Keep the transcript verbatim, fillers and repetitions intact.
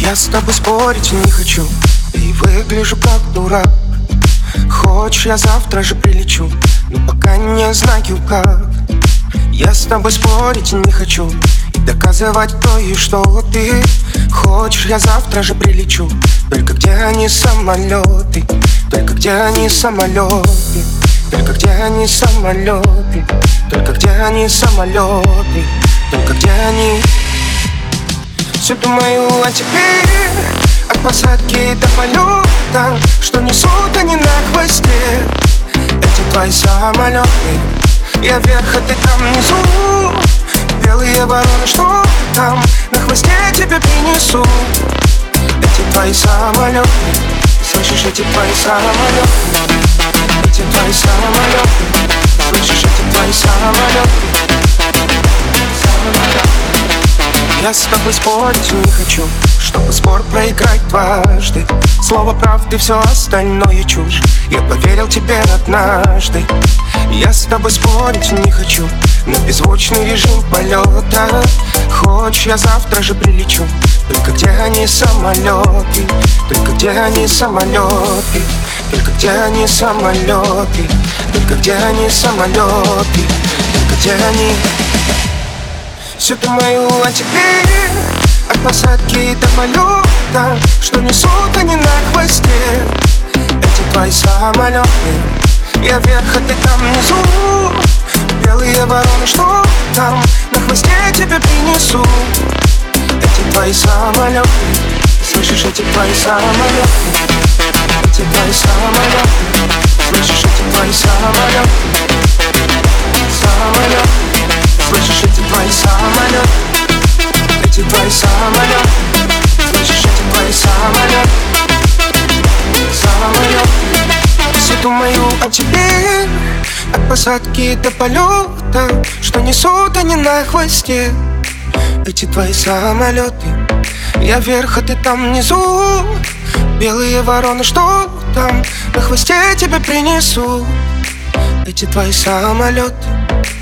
Я с тобой спорить не хочу и выгляжу как дурак. Хочешь, я завтра же прилечу, но пока не знаю как. Я с тобой спорить не хочу и доказывать то, и что ты. Хочешь, я завтра же прилечу, только где они самолеты? Только где они самолеты? Только где они самолеты? Только где они самолеты? Только где они? Все думаю о тебе, от посадки до полета, что несут они на хвосте. Эти твои самолеты, я вверх, а ты там внизу. Белые вороны, что там на хвосте тебе принесу. Эти твои самолеты, слышишь, эти твои самолеты. Эти твои самолеты, слышишь, эти твои самолеты. Самолеты. Я с тобой спорить не хочу, чтобы спор проиграть дважды. Слово правды, все остальное чушь. Я поверил тебе однажды. Я с тобой спорить не хочу на беззвучный режим полета. Хочешь, я завтра же прилечу, только где они самолеты? Только где они самолеты? Только где они самолеты? Только где они самолеты? Только где они? Все думаю о тебе, от посадки до полета, что несут они на хвосте. Эти твои самолеты, я вверх, а ты там внизу. Белые вороны, что там на хвосте тебе принесу. Эти твои самолеты, слышишь, эти твои самолеты. Эти твои самолеты, слышишь, эти твои самолеты. Самолеты, слышишь, эти твои самолеты. Эти твои самолеты, слышишь, эти твои самолеты. Самолеты. Все думаю о тебе, от посадки до полета, что несут они на хвосте. Эти твои самолеты, я вверх, а ты там внизу. Белые вороны, что там на хвосте тебе принесу. Эти твои самолеты,